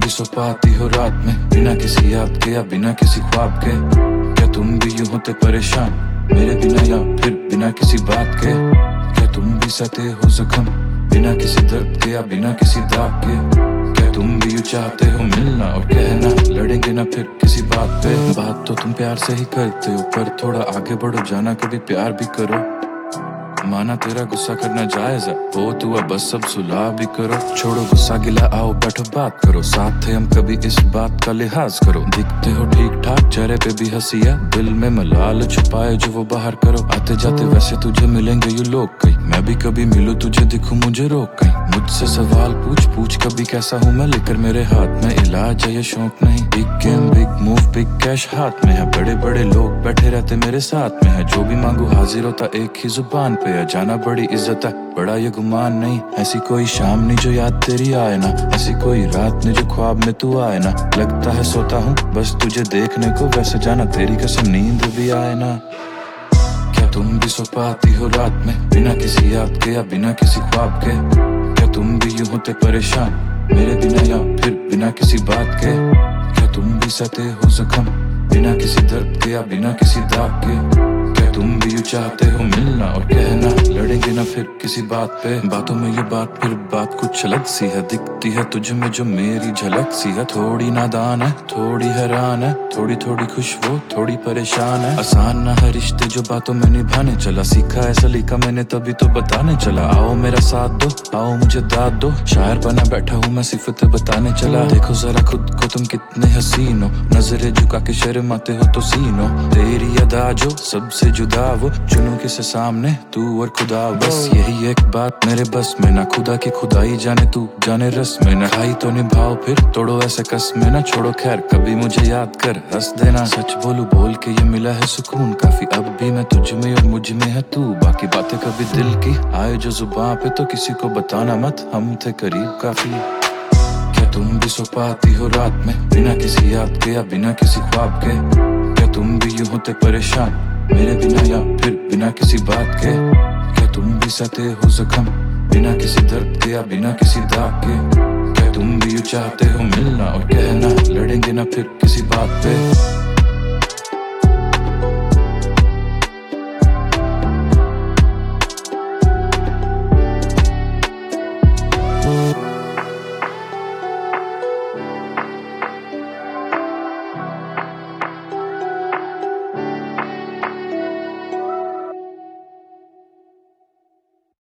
सो पाती हो रात में बिना किसी याद के या बिना किसी ख्वाब के? क्या तुम भी यूं होते परेशान मेरे बिना या फिर बिना किसी बात के? क्या तुम भी सहते हो जख्म बिना किसी दर्द के या बिना किसी दाग के? क्या तुम भी यूं चाहते हो मिलना और कहना लड़ेंगे ना फिर किसी बात पे? बात तो तुम प्यार से ही करते हो पर थोड़ा आगे बढ़ो जाना कभी प्यार भी करो। माना तेरा गुस्सा करना जायज है वो तू अब बस सब सुलह भी करो। छोड़ो गुस्सा गिला आओ बैठो बात करो साथ थे हम कभी इस बात का लिहाज करो। दिखते हो ठीक ठाक चेहरे पे भी हंसी है दिल में मलाल छुपाए जो वो बाहर करो। आते जाते वैसे तुझे मिलेंगे यू लोग कहीं मैं भी कभी मिलूं तुझे दिखूं मुझे रोक कहीं। मुझसे सवाल पूछ पूछ कभी कैसा हूँ मैं लेकर मेरे हाथ में इलाज है ये शौक नहीं। Big game big move big cash हाथ में है बड़े बड़े लोग बैठे रहते मेरे साथ में है। जो भी मांगू हाजिर होता एक ही जुबान पे है जाना बड़ी इज्जत है बड़ा ये गुमान नहीं। ऐसी कोई शाम नहीं जो याद तेरी आए ना ऐसी कोई रात नहीं जो ख्वाब में तू आए ना। लगता है सोता हूँ बस तुझे देखने को वैसे जाना तेरी कसम नींद भी आए ना। क्या तुम भी सो पाती हो रात में बिना किसी याद के या बिना किसी ख्वाब के? क्या तुम भी यूं होते परेशान मेरे बिना या फिर बिना किसी बात के? क्या तुम भी सहते हो जख्म बिना किसी दर्द के या बिना किसी दाग के? क्या तुम भी यूं चाहते हो मिलना और कहना लड़ेंगे ना फिर किसी बात पे? बातों में ये बात फिर बात कुछ अलग सी है दिखती है तुझ में जो मेरी झलक सी है। थोड़ी नादान है थोड़ी हैरान है थोड़ी थोड़ी खुश वो थोड़ी परेशान है। आसान ना है रिश्ते जो बातों में निभाने चला सीखा है सलीका मैंने तभी तो बताने चला। आओ मेरा साथ दो आओ मुझे दाद दो शायर बना बैठा हूँ मैं सिफतें बताने चला। देखो जरा खुद को तुम कितने हसीन हो नजरें झुका के शर्माते हो तो सीनो। तेरी अदा जो सबसे जुदा वो चुनूं किसे सामने तू और खुदा बस यही एक बात मेरे बस में ना खुदा की खुदाई जाने तू जाने रस में ना। खाई तो निभाओ फिर तोड़ो ऐसे कस में ना छोड़ो खैर कभी मुझे याद कर हंस देना। सच बोलूं बोल के ये मिला है सुकून काफी अब भी मैं तुझ में और मुझ में है तू। बाकी बातें कभी दिल की आए जो जुबान पे तो किसी को बताना मत हम थे करीब काफी। क्या तुम भी सो पाती हो रात में बिना किसी याद के या बिना किसी ख्वाब के? क्या तुम भी यूं होते परेशान मेरे बिना या फिर बिना किसी बात के? क्या तुम भी सहते हो जख्म बिना किसी दर्द के या बिना किसी दाग के? क्या तुम भी यूं चाहते हो मिलना और कहना लड़ेंगे ना फिर किसी बात पे?